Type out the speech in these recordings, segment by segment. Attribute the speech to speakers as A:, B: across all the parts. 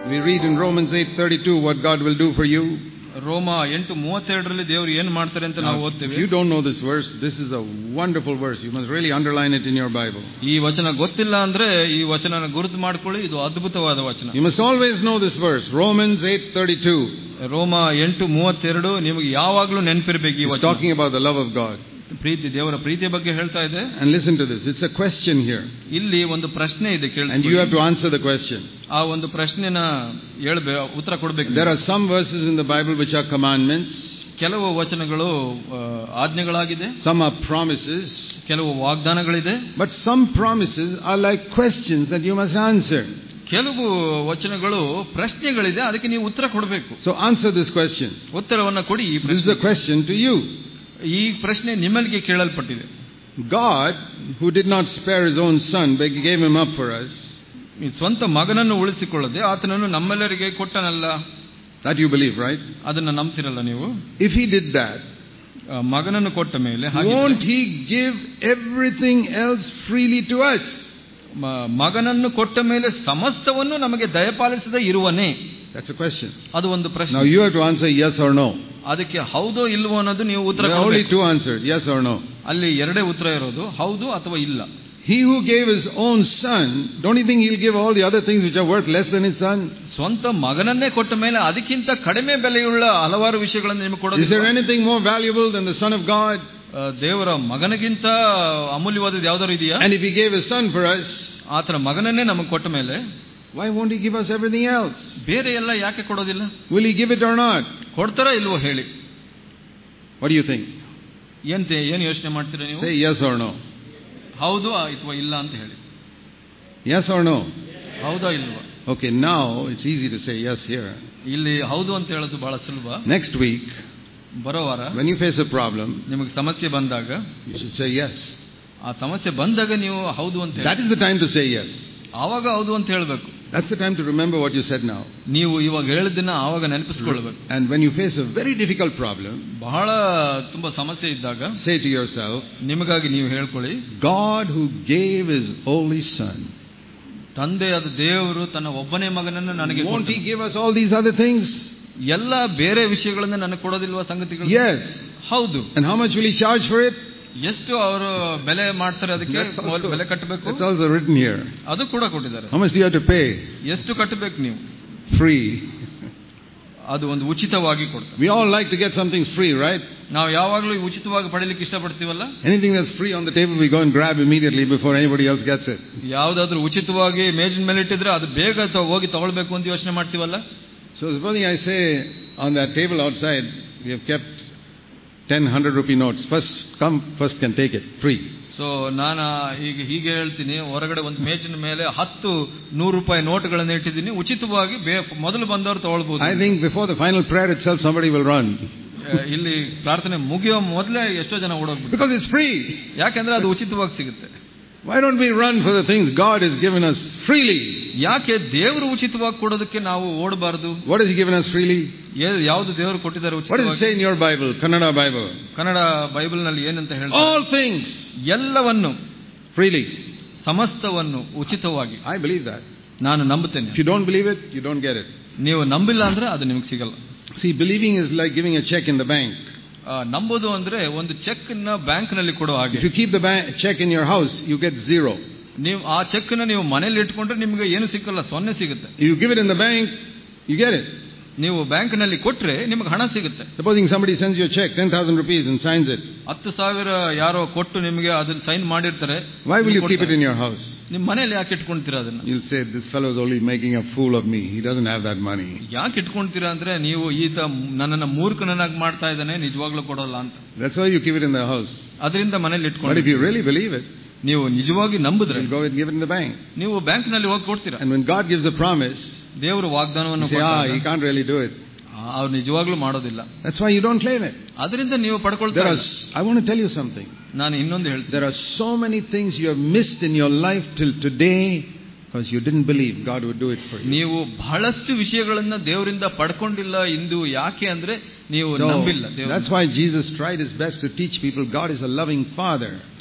A: We read in Romans 8:32 what God will do for you.
B: ರೋಮ 8:32 ದೇವರು ಏನು ಮಾಡ್ತಾರೆ ಅಂತ ನಾವು ಓದ್ತೇವೆ.
A: If you don't know this verse, this is a wonderful verse. You must really underline it in your Bible.
B: ಈ ವಚನ ಗೊತ್ತಿಲ್ಲ ಅಂದ್ರೆ ಈ ವಚನನ ಗುರುತು ಮಾಡ್ಕೊಳ್ಳಿ, ಇದು ಅದ್ಭುತವಾದ ವಚನ.
A: You must always know this verse, Romans 8:32.
B: ರೋಮ 8:32 ನಿಮಗೆ ಯಾವಾಗಲೂ ನೆನಪಿರಬೇಕು ಈ ವಚನ.
A: It's talking about the love of God.
B: ಪ್ರೀತಿ, ದೇವರ ಪ್ರೀತಿಯ ಬಗ್ಗೆ ಹೇಳ್ತಾ ಇದೆ.
A: And listen to this, it's a question here.
B: ಇಲ್ಲಿ ಒಂದು ಪ್ರಶ್ನೆ ಇದೆ, ಕೇಳಿ.
A: And you have to answer the question.
B: ಆ ಒಂದು ಪ್ರಶ್ನೆನ ಉತ್ತರ ಕೊಡಬೇಕು.
A: There are some verses in the Bible which are commandments.
B: ಕೆಲವು ವಚನಗಳು ಆಜ್ಞೆಗಳಾಗಿದೆ.
A: Some are promises.
B: ಕೆಲವು ವಾಗ್ದಾನಗಳಿದೆ.
A: But some promises are like questions that you must answer.
B: ಕೆಲವು ವಚನಗಳು ಪ್ರಶ್ನೆಗಳಿದೆ, ಅದಕ್ಕೆ ನೀವು ಉತ್ತರ ಕೊಡಬೇಕು.
A: So answer this question.
B: ಉತ್ತರವನ್ನು ಕೊಡಿ.
A: This is the question to you.
B: ಈ ಪ್ರಶ್ನೆ ನಿಮ್ಮಲ್ಲಿಗೆ ಕೇಳಲ್ಪಟ್ಟಿದೆ.
A: God, who did not spare his own son but gave him up for us.
B: ಸ್ವಂತ ಮಗನನ್ನು ಉಳಿಸಿಕೊಳ್ಳದೆ ಆತನನ್ನು ನಮ್ಮೆಲ್ಲರಿಗೆ ಕೊಟ್ಟನಲ್ಲ.
A: That you believe, right?
B: ಅದನ್ನು ನಂಬ್ತಿರಲ್ಲ ನೀವು?
A: If he did that,
B: ಮಗನನ್ನು ಕೊಟ್ಟ ಮೇಲೆ
A: won't he give everything else freely to us?
B: ಮಗನನ್ನು ಕೊಟ್ಟ ಮೇಲೆ ಸಮಸ್ತವನ್ನು ನಮಗೆ ದಯಪಾಲಿಸದೆ ಇರುವನೇ?
A: That's a question.
B: ಅದು ಒಂದು ಪ್ರಶ್ನೆ.
A: Now you have to answer yes or no.
B: ಅದಕ್ಕೆ ಹೌದೋ ಇಲ್ವೋ ಅನ್ನೋದು ನೀವು ಉತ್ತರ ಕೊಡಬೇಕು.
A: Only two answers, yes or no.
B: ಅಲ್ಲಿ ಎರಡೇ ಉತ್ತರ ಇರೋದು, ಹೌದು ಅಥವಾ ಇಲ್ಲ.
A: He who gave his own son, don't you think he'll give all the other things which are worth less than his son?
B: ಸ್ವಂತ ಮಗನನ್ನೇ ಕೊಟ್ಟ ಮೇಲೆ ಅದಕ್ಕಿಂತ ಕಡಿಮೆ ಬೆಲೆಯುಳ್ಳ ಹಲವಾರು ವಿಷಯಗಳನ್ನು ನಿಮಗೆ ಕೊಡೋದು.
A: Is there anything more valuable than the Son of God?
B: ದೇವರ ಮಗನಿಗಿಂತ ಅಮೂಲ್ಯವಾದದ್ದು ಯಾವ್ದಾದ್ರು ಇದೆಯಾ?
A: And if he gave his son for us,
B: ಆತನ ಮಗನನ್ನೇ ನಮಗೆ ಕೊಟ್ಟ ಮೇಲೆ
A: why won't he give us everything else?
B: ಬೇರೆ ಎಲ್ಲ ಯಾಕೆ ಕೊಡೋದಿಲ್ಲ?
A: Will he give it or not?
B: ಕೊಡ್ತಾರಾ ಇಲ್ವೋ ಹೇಳಿ.
A: What do you think?
B: ಏನು ಯೋಚನೆ ಮಾಡ್ತೀರಾ ನೀವು?
A: Say yes or no.
B: ಹೌದು ಅಥವಾ ಇಲ್ಲ ಅಂತ ಹೇಳಿ.
A: Yes or no?
B: ಹೌದಾ ಇಲ್ವಾ?
A: Okay, now it's easy to say yes here.
B: ಇಲ್ಲಿ ಹೌದು ಅಂತ ಹೇಳೋದು ಬಹಳ ಸುಲಭ.
A: Next week,
B: ಬರೋ ವಾರ,
A: when you face a problem,
B: ನಿಮಗೆ ಸಮಸ್ಯೆ ಬಂದಾಗ
A: you should say yes.
B: ಆ ಸಮಸ್ಯೆ ಬಂದಾಗ ನೀವು ಹೌದು ಅಂತ ಹೇಳಿ.
A: That is the time to say yes.
B: ಆವಾಗ ಹೌದು ಅಂತ ಹೇಳಬೇಕು.
A: That's the time to remember what you said now.
B: ನೀವು ಇವಾಗ ಹೇಳಿದ್ದನ್ನ ಆವಾಗ ನೆನಪಿಸಿಕೊಳ್ಳಬೇಕು.
A: And when you face a very difficult problem,
B: ಬಹಳ ತುಂಬಾ ಸಮಸ್ಯೆ ಇದ್ದಾಗ,
A: say to yourself,
B: ನಿಮಗಾಗಿ ನೀವು ಹೇಳ್ಕೊಳ್ಳಿ,
A: God who gave his only son,
B: ತಂದೆಯಾದ ದೇವರು ತನ್ನ ಒಬ್ಬನೇ ಮಗನನ್ನು ನನಗೆ ಕೊಟ್ಟನು.
A: won't he give us all these other things?
B: ಎಲ್ಲ ಬೇರೆ ವಿಷಯಗಳನ್ನ ನನಗೆ ಕೊಡೋದಿಲ್ವಾ ಸಂಗತಿಗಳು?
A: Yes.
B: ಹೌದು.
A: And how much will he charge for it?
B: ಎಷ್ಟು ಅವರು ಬೆಲೆ ಮಾಡ್ತಾರೆ, ಅದಕ್ಕೆ ಬೆಲೆ ಕಟ್ಟಬೇಕು.
A: That's also written here.
B: ಅದು ಕೂಡ ಕೊಟ್ಟಿದ್ದಾರೆ.
A: How much do you have to pay?
B: ಎಷ್ಟು ಕಟ್ಟಬೇಕು ನೀವು?
A: Free.
B: ಅದು ಒಂದು ಉಚಿತವಾಗಿ ಕೊಡ್ತಾರೆ.
A: We all like to get something free, right?
B: ನಾವು ಯಾವಾಗಲೂ ಉಚಿತವಾಗಿ ಪಡೆಯಲಿಕ್ಕೆ ಇಷ್ಟಪಡ್ತೀವಲ್ಲ?
A: Anything that's free on the table we go and grab immediately before anybody else gets it.
B: ಯಾವುದಾದ್ರೂ ಉಚಿತವಾಗಿ ಮೇಜಿನ ಮೇಲೆ ಇಟ್ಟಿದ್ರೆ ಅದು ಬೇಗ ಹೋಗಿ ತಗೊಳ್ಬೇಕು ಅಂತ ಯೋಚನೆ ಮಾಡ್ತೀವಲ್ಲ?
A: So supposing I say on that table outside we have kept 10-100 rupee notes. First can take it free.
B: So ನಾನು ಹೀಗೆ ಹೇಳ್ತೀನಿ, ಹೊರಗಡೆ ಒಂದು ಮೇಜಿನ ಮೇಲೆ 10-100 ರೂಪಾಯಿ ನೋಟ್ಗಳನ್ನು ಇಟ್ಟಿದ್ದೀನಿ, ಉಚಿತವಾಗಿ ಮೊದಲು ಬಂದವರು ತಗೊಳ್ಬಹುದು.
A: I think before the final prayer itself somebody will run.
B: ಇಲ್ಲಿ ಪ್ರಾರ್ಥನೆ ಮುಗಿಯೋ ಮೊದಲೇ ಎಷ್ಟೋ ಜನ ಓಡೋಗ್ಬಿಡ್ತಾರೆ.
A: Because it's free.
B: ಯಾಕೆಂದ್ರೆ ಅದು ಉಚಿತವಾಗಿ ಸಿಗುತ್ತೆ.
A: Why don't we run for the things God has given us freely?
B: ಯಾಕೆ ದೇವರು ಉಚಿತವಾಗಿ ಕೊಡೋದಕ್ಕೆ ನಾವು ಓಡಬಾರದು?
A: What has he given us freely?
B: ಯಾವುದು ದೇವರು ಕೊಟ್ಟಿದ್ದಾರೆ ಉಚಿತವಾಗಿ?
A: What does it say in your Bible, Kannada Bible?
B: Kannada Bible ನಲ್ಲಿ ಏನಂತ ಹೇಳ್ತಾರೆ?
A: All things.
B: ಎಲ್ಲವನ್ನು
A: freely.
B: ಸಮಸ್ತವನ್ನು ಉಚಿತವಾಗಿ.
A: I believe that.
B: ನಾನು ನಂಬುತ್ತೇನೆ.
A: If you don't believe it, you don't get it.
B: ನೀವು ನಂಬಿಲ್ಲ ಅಂದ್ರೆ ಅದು ನಿಮಗೆ ಸಿಗಲ್ಲ.
A: See, believing is like giving a check in the bank.
B: ನಂಬೋದು ಅಂದ್ರೆ ಒಂದು ಚೆಕ್ ನ ಬ್ಯಾಂಕ್ ನಲ್ಲಿ ಕೊಡೋ ಹಾಗೆ.
A: If you keep the check in your house, you get 0.
B: ನೀವು ಆ ಚೆಕ್ ನ ನೀವು ಮನೇಲಿ ಇಟ್ಕೊಂಡ್ರೆ ನಿಮಗೆ ಏನು ಸಿಕ್ಕಲ್ಲ, 0 ಸಿಗುತ್ತೆ.
A: If you give it in the bank, you get it.
B: ನೀವು ಬ್ಯಾಂಕ್ ನಲ್ಲಿ ಕೊಟ್ರೆ ನಿಮಗೆ ಹಣ ಸಿಗುತ್ತೆ.
A: Supposing somebody sends you a check 10,000 rupees and signs it.
B: 10,000 ಯಾರೋ ಕೊಟ್ಟು ನಿಮಗೆ ಅದನ್ನ ಸೈನ್ ಮಾಡಿರ್ತಾರೆ.
A: Why will you keep it in your house?
B: ನಿಮ್ಮ ಮನೆಯಲ್ಲಿ ಯಾಕೆ ಇಟ್ಕೊಂತೀರಾ ಅದನ್ನ?
A: You'll say this fellow is only making a fool of me. He doesn't have that money.
B: ಯಾಕೆ ಇಟ್ಕೊಂತೀರಾ ಅಂದ್ರೆ ನೀವು ಈತ ನನ್ನನ್ನು ಮೂರ್ಖನನ್ನಾಗಿ ಮಾಡ್ತಾ ಇದ್ದಾನೆ, ನಿಜವಾಗ್ಲೂ ಕೊಡಲ್ಲ ಅಂತ.
A: That's why you keep it in the house.
B: ಅದರಿಂದ ಮನೆಯಲ್ಲಿ ಇಟ್ಕೊಂಡು.
A: But if you really believe it,
B: ನೀವು ನಿಜವಾಗಿ ನಂಬಿದ್ರೆ
A: you go and give it in the bank.
B: ನೀವು ಬ್ಯಾಂಕ್ ನಲ್ಲಿ ಹೋಗಿ ಕೊಡ್ತೀರಾ.
A: And when God gives a promise,
B: ದೇವರು ವಾಗ್ದಾನವನ್ನು
A: ಕೊಟ್ಟಾಗ he can't really do it.
B: ಅವ್ರು ನಿಜವಾಗ್ಲೂ ಮಾಡೋದಿಲ್ಲ.
A: That's why you don't claim it.
B: ಅದರಿಂದ ನೀವು ಪಡ್ಕೊಳ್ತೀರಾ.
A: I want to tell you something.
B: ನಾನು ಇನ್ನೊಂದು ಹೇಳ್ತೀನಿ.
A: There are so many things you have missed in your life till today because you didn't believe God would do it for you.
B: ನೀವು ಬಹಳಷ್ಟು ವಿಷಯಗಳನ್ನ ದೇವರಿಂದ ಪಡ್ಕೊಂಡಿಲ್ಲ ಇಂದು. ಯಾಕೆ ಅಂದ್ರೆ ನೀವು ನಂಬಿಲ್ಲ.
A: That's why Jesus tried his best to teach people God is a loving Father.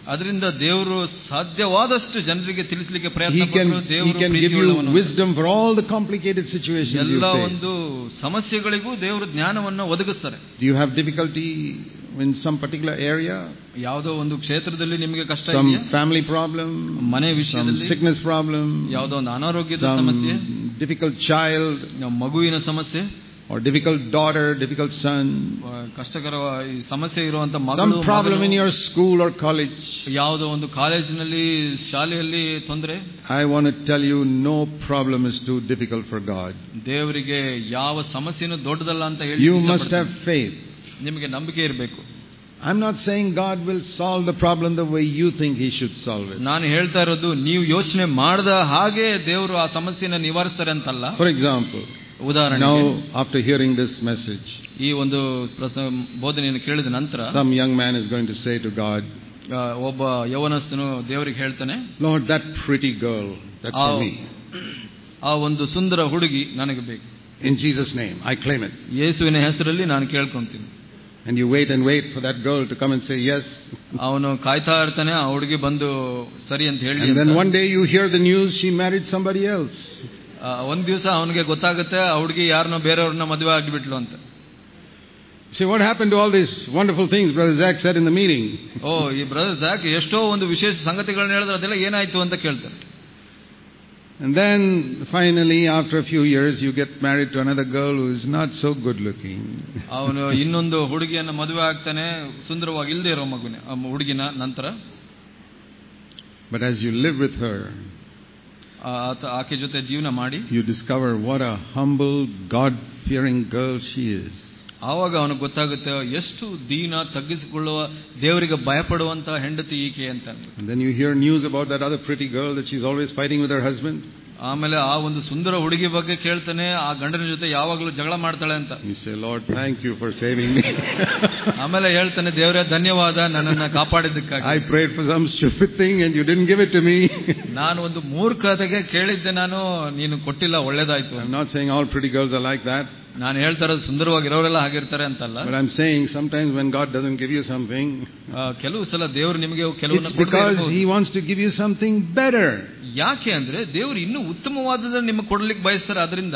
B: ಅದರಿಂದ ದೇವರು ಸಾಧ್ಯವಾದಷ್ಟು ಜನರಿಗೆ ತಿಳಿಸಲಿಕ್ಕೆ ಪ್ರಯತ್ನ
A: He can give you wisdom for all the complicated situations you
B: ಎಲ್ಲ
A: face.
B: ಒಂದು ಸಮಸ್ಯೆಗಳಿಗೂ ದೇವರು ಜ್ಞಾನವನ್ನು ಒದಗಿಸ್ತಾರೆ.
A: Do you have difficulty in some particular area?
B: ಯಾವುದೋ ಒಂದು ಕ್ಷೇತ್ರದಲ್ಲಿ ನಿಮಗೆ ಕಷ್ಟ
A: Some
B: ಇದೆಯಾ?
A: family problem,
B: ಮನೆ
A: some
B: ವಿಷಯದಲ್ಲಿ,
A: sickness problem,
B: ಯಾವುದೋ ಒಂದು ಅನಾರೋಗ್ಯದ ಸಮಸ್ಯೆ,
A: some difficult child,
B: ಮಗುವಿನ ಸಮಸ್ಯೆ,
A: or difficult daughter, difficult son,
B: ಕಷ್ಟಕರ ಸಮಸ್ಯೆ ಇರುವಂತ ಮಗಳು,
A: some problem in your school or college.
B: ಯಾವುದೋ ಒಂದು ಕಾಲೇಜಿನಲ್ಲಿ ಶಾಲೆಯಲ್ಲಿ ತೊಂದರೆ.
A: I want to tell you, no problem is too difficult for God.
B: ದೇವರಿಗೆ ಯಾವ ಸಮಸ್ಯೆನೂ ದೊಡ್ಡದಲ್ಲ ಅಂತ ಹೇಳಿ
A: You must have faith.
B: ನಿಮಗೆ ನಂಬಿಕೆ ಇರಬೇಕು.
A: I'm not saying God will solve the problem the way you think He should solve it.
B: ನಾನು ಹೇಳ್ತಾ ಇರೋದು ನೀವು ಯೋಚನೆ ಮಾಡದ ಹಾಗೆ ದೇವರು ಆ ಸಮಸ್ಯೆನ ನಿವಾರಿಸ್ತಾರೆ ಅಂತಲ್ಲ.
A: For example,
B: ಉದಾಹರಣೆ,
A: now after hearing this message,
B: ಈ ಒಂದು ಬೋಧನೆಯನ್ನು ಕೇಳಿದ ನಂತರ
A: some young man is going to say to God,
B: ಒಬ್ಬ ಯೌವನಸ್ಥನು ದೇವರಿಗೆ ಹೇಳ್ತಾನೆ,
A: Lord, that pretty girl, that's for me.
B: ಆ ಒಂದು ಸುಂದರ ಹುಡುಗಿ ನನಗೆ ಬೇಕು.
A: In Jesus' name, I claim it.
B: ಯೇಸುವಿನ ಹೆಸರಲ್ಲಿ ನಾನು ಕೇಳ್ಕೊಂತೀನಿ.
A: And you wait and wait for that girl to come and say yes.
B: ಅವನು ಕಾಯ್ತಾ ಇರ್ತಾನೆ ಆ ಹುಡುಗಿ ಬಂದು ಸರಿ ಅಂತ ಹೇಳಿ.
A: And then one day you hear the news she married somebody else.
B: ಒಂದ್ ದಿವಸ ಅವನಿಗೆ ಗೊತ್ತಾಗುತ್ತೆ ಆ ಹುಡುಗಿ ಯಾರನ್ನೋ ಬೇರೆಯವ್ರನ್ನ ಮದುವೆ ಆಗಿಬಿಟ್ಲು ಅಂತ.
A: See, what happened to all these wonderful things Brother Zach said in the meeting?
B: ಈ ಬ್ರದರ್ ಝಾಕ್ ಎಷ್ಟೋ ಒಂದು ವಿಶೇಷ ಸಂಗತಿಗಳನ್ನ ಹೇಳಿದ್ರೆ ಅದೆಲ್ಲ ಏನಾಯ್ತು ಅಂತ ಕೇಳ್ತಾರೆ.
A: And then finally, after a few years, you get married to another girl who is not so good looking.
B: ಅವನು ಇನ್ನೊಂದು ಹುಡುಗಿಯನ್ನ ಮದುವೆ ಆಗ್ತಾನೆ, ಸುಂದರವಾಗಿ ಇಲ್ಲದೆ ಇರೋ ಹುಡುಗಿನ ನಂತರ.
A: But as you live with her,
B: ಆಕೆ ಜೊತೆ ಜೀವನ ಮಾಡಿ,
A: you discover what a humble, God-fearing girl she is.
B: ಆವಾಗ ಅವನಿಗೆ ಗೊತ್ತಾಗುತ್ತೆ ಎಷ್ಟು ದೀನ, ತಗ್ಗಿಸಿಕೊಳ್ಳುವ, ದೇವರಿಗೆ ಭಯಪಡುವಂತಹ ಹೆಂಡತಿ ಈಕೆ ಅಂತ.
A: And then you hear news about that other pretty girl that she's always fighting with her husband.
B: ಆಮೇಲೆ ಆ ಒಂದು ಸುಂದರ ಹುಡುಗಿ ಬಗ್ಗೆ ಕೇಳ್ತಾನೆ, ಆ ಗಂಡನ ಜೊತೆ ಯಾವಾಗಲೂ ಜಗಳ ಮಾಡ್ತಾಳೆ ಅಂತ.
A: You say, Lord, thank you for saving me.
B: ಆಮೇಲೆ ಹೇಳ್ತಾನೆ, ದೇವರೇ ಧನ್ಯವಾದ ನನ್ನನ್ನ ಕಾಪಾಡಿದ್ದಕ್ಕಾಗಿ.
A: I prayed for some stupid thing and you didn't give it to me.
B: ನಾನು ಒಂದು ಮೂರ್ಖತೆಗೆ ಕೇಳಿದ್ದೆ, ನೀನು ಕೊಟ್ಟಿಲ್ಲ, ಒಳ್ಳೇದಾಯ್ತು.
A: I'm not saying all pretty girls are like that.
B: ನಾನು ಹೇಳ್ತಾ ಇರೋದು ಸುಂದರವಾಗಿರೋರೆಲ್ಲ ಹಾಗಿರ್ತಾರೆ ಅಂತಲ್ಲ.
A: But I'm saying sometimes when God doesn't give you something,
B: ಕೆಲವು ಸಲ ದೇವರು ನಿಮಗೆ ಕೆಲವನ್ನ
A: it's because He wants to give you something better.
B: ಯಾಕೆ ಅಂದ್ರೆ ದೇವರು ಇನ್ನೂ ಉತ್ತಮವಾದದನ್ನು ನಿಮಗೆ ಕೊಡಲಿಕ್ಕೆ ಬಯಸ್ತಾರೆ. ಅದರಿಂದ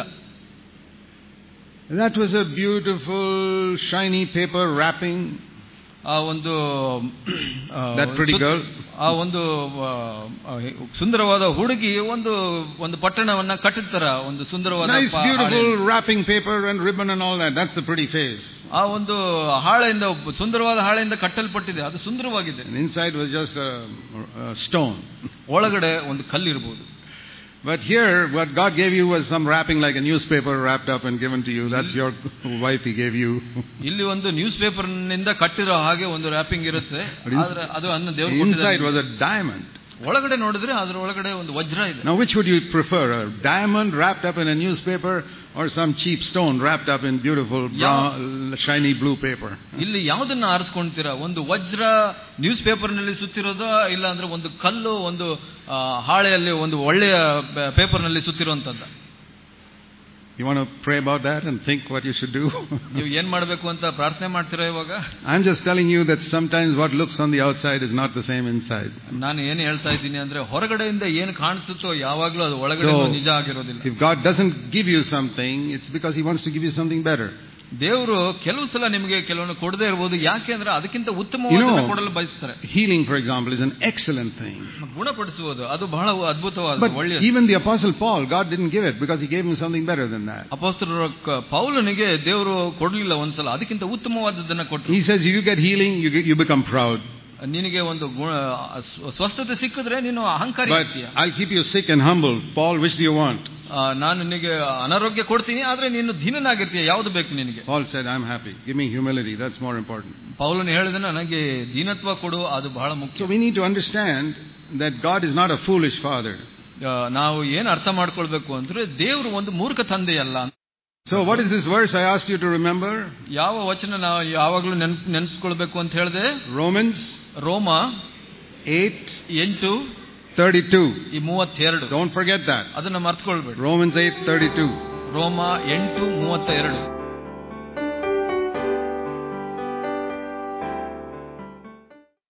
A: that was a beautiful shiny paper wrapping.
B: ಆ ಒಂದು
A: that pretty girl,
B: ಆ ಒಂದು ಸುಂದರವಾದ ಹುಡುಗಿ ಒಂದು ಪಟ್ಟಣವನ್ನ ಕಟ್ಟುತ್ತರ, ಒಂದು ಸುಂದರವಾದ
A: nice beautiful wrapping paper and ribbon and all that. That's the pretty face.
B: ಆ ಒಂದು ಹಾಳೆಯಿಂದ, ಸುಂದರವಾದ ಹಾಳೆಯಿಂದ ಕಟ್ಟಲ್ಪಟ್ಟಿದೆ, ಅದು ಸುಂದರವಾಗಿದೆ.
A: And inside was just a stone.
B: ಒಳಗಡೆ ಒಂದು ಕಲ್ಲಿರಬಹುದು.
A: But here, what God gave you was some wrapping like a newspaper wrapped up and given to you. That's your wife He gave you.
B: ಇಲ್ಲಿ ಒಂದು ನ್ಯೂಸ್ ಪೇಪರ್ ನಿಂದ ಕಟ್ಟಿರೋ ಹಾಗೆ ಒಂದು wrapping ಇರುತ್ತೆ. ಆದ್ರೆ ಅದು ಅನ್ನ ದೇವರು ಕೊಟ್ಟಿದ್ದಾರೆ.
A: Inside was a diamond.
B: ಒಳಗಡೆ ನೋಡಿದ್ರೆ ಅದರ ಒಳಗಡೆ ಒಂದು ವಜ್ರ ಇದೆ.
A: Now which would you prefer, a diamond wrapped up in a newspaper or some cheap stone wrapped up in beautiful brown, shiny blue paper?
B: ಇಲ್ಲಿ ಯಾವುದನ್ನ ಆರಿಸ್ಕೊಂತೀರಾ? ಒಂದು ವಜ್ರ ನ್ಯೂಸ್ ಪೇಪರ್ ನಲ್ಲಿ ಸುತ್ತಿರೋದು, ಇಲ್ಲ ಅಂದ್ರೆ ಒಂದು ಕಲ್ಲು, ಒಂದು ಹಾಳೆಯಲ್ಲಿ ಒಂದು ಒಳ್ಳೆಯ ಪೇಪರ್ ನಲ್ಲಿ ಸುತ್ತಿರುವಂತದ್ದು?
A: You want to pray about that and think what you should do?
B: ನೀವು ಏನ್ ಮಾಡಬೇಕು ಅಂತ ಪ್ರಾರ್ಥನೆ ಮಾಡ್ತೀರಾ ಇವಾಗ?
A: I'm just telling you that sometimes what looks on the outside is not the same inside.
B: ನಾನು ಏನು ಹೇಳ್ತಾ ಇದ್ದೀನಿ ಅಂದ್ರೆ, ಹೊರಗಡೆಯಿಂದ ಏನು ಕಾಣಿಸುತ್ತೋ ಯಾವಾಗಲೂ ಅದು ಒಳಗಡೆ ನಿಜ ಆಗಿರೋದಿಲ್ಲ.
A: If God doesn't give you something, it's because He wants to give you something better.
B: ದೇವರು ಕೆಲವು ಸಲ ನಿಮಗೆ ಕೆಲವನ್ನು ಕೊಡದೇ ಇರಬಹುದು. ಯಾಕೆ ಅಂದ್ರೆ ಅದಕ್ಕಿಂತ ಉತ್ತಮವಾದನ್ನು ಕೊಡಲು ಬಯಸ್ತಾರೆ.
A: Healing, for example, is an excellent thing.
B: ಗುಣಪಡಿಸುವುದು ಅದು ಬಹಳ ಅದ್ಭುತವಾದ, ಒಳ್ಳೆಯದು.
A: But even the Apostle Paul, God didn't give it because He gave him something better than that.
B: ಅಪೊಸ್ತಲರ ಪೌಲನಿಗೆ ದೇವರು ಕೊಡಲಿಲ್ಲ ಒಂದ್ಸಲ, ಅದಕ್ಕಿಂತ ಉತ್ತಮವಾದದ್ದನ್ನ ಕೊಟ್ಟರು.
A: He says, you get healing, you become proud.
B: ನಿನಗೆ ಒಂದು ಸ್ವಸ್ಥತೆ ಸಿಕ್ಕಿದ್ರೆ ನೀನು ಅಹಂಕಾರಿ ಆಗ್ತೀಯ.
A: I'll keep you sick and humble. Paul, which do you want?
B: ನಾನು ನಿನಗೆ ಅನಾರೋಗ್ಯ ಕೊಡ್ತೀನಿ, ಆದ್ರೆ ನೀನು ದೀನನಾಗಿರ್ತೀಯ, ಯಾವುದು ಬೇಕು ನಿನಗೆ?
A: Paul said, I'm happy. Give me humility. That's more important.
B: ಪೌಲನು ಹೇಳಿದ, ನನಗೆ ದೀನತ್ವ ಕೊಡು, ಅದು ಬಹಳ ಮುಖ್ಯ.
A: So we need to understand that God is not a foolish father.
B: ನಾವು ಏನು ಅರ್ಥ ಮಾಡ್ಕೊಳ್ಬೇಕು ಅಂದ್ರೆ, ದೇವರು ಒಂದು ಮೂರ್ಖ ತಂದೆಯಲ್ಲ.
A: So what is this verse I asked you to remember?
B: ಯಾವ ವಚನ ನಾವು ಯಾವಾಗಲೂ ನೆನೆಸ್ಕೊಳ್ಬೇಕು ಅಂತ ಹೇಳಿದೆ? ರೋಮ 8:32. ಈ 32.
A: Don't forget that.
B: ಅದನ್ನ ಮರ್ತ್ಕೊಳ್ಬೇಡಿ.
A: Romans 8:32.
B: ರೋಮ 8:32.